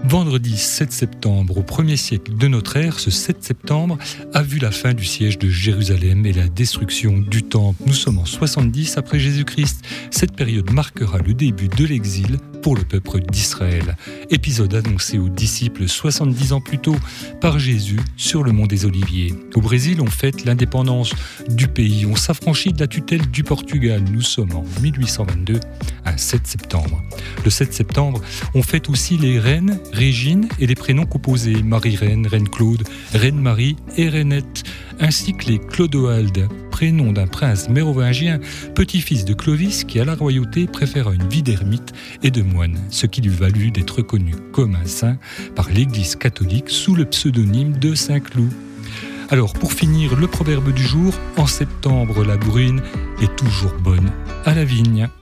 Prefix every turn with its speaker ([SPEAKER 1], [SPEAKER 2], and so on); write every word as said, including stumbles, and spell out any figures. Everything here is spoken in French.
[SPEAKER 1] Vendredi sept septembre, au premier siècle de notre ère, ce sept septembre a vu la fin du siège de Jérusalem et la destruction du temple. Nous sommes en soixante-dix après Jésus-Christ. Cette période marquera le début de l'exil pour le peuple d'Israël. Épisode annoncé aux disciples soixante-dix ans plus tôt par Jésus sur le mont des Oliviers. Au Brésil, on fête l'indépendance du pays. On s'affranchit de la tutelle du Portugal. Nous sommes en mille huit cent vingt-deux, un sept septembre. Le sept septembre, on fête aussi les reines, Régine et les prénoms composés Marie-Reine, Reine-Claude, Reine-Marie et Reinette, ainsi que les Clodoald, prénom d'un prince mérovingien, petit-fils de Clovis qui à la royauté préféra une vie d'ermite et de moine, ce qui lui valut d'être reconnu comme un saint par l'Église catholique sous le pseudonyme de Saint-Cloud. Alors pour finir, le proverbe du jour, en septembre la bruine est toujours bonne à la vigne.